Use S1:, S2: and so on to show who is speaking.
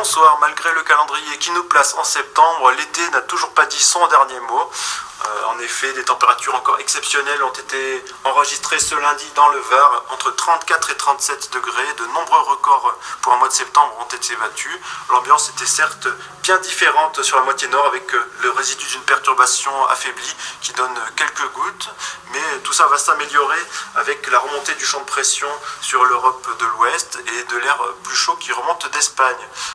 S1: bonsoir. Malgré le calendrier qui nous place en septembre, l'été n'a toujours pas dit son dernier mot. En effet, des températures encore exceptionnelles ont été enregistrées ce lundi dans le Var, entre 34 et 37 degrés. De nombreux records pour un mois de septembre ont été battus. L'ambiance était certes bien différente sur la moitié nord, avec le résidu d'une perturbation affaiblie qui donne quelques gouttes, mais tout ça va s'améliorer avec la remontée du champ de pression sur l'Europe de l'Ouest et de l'air plus chaud qui remonte d'Espagne.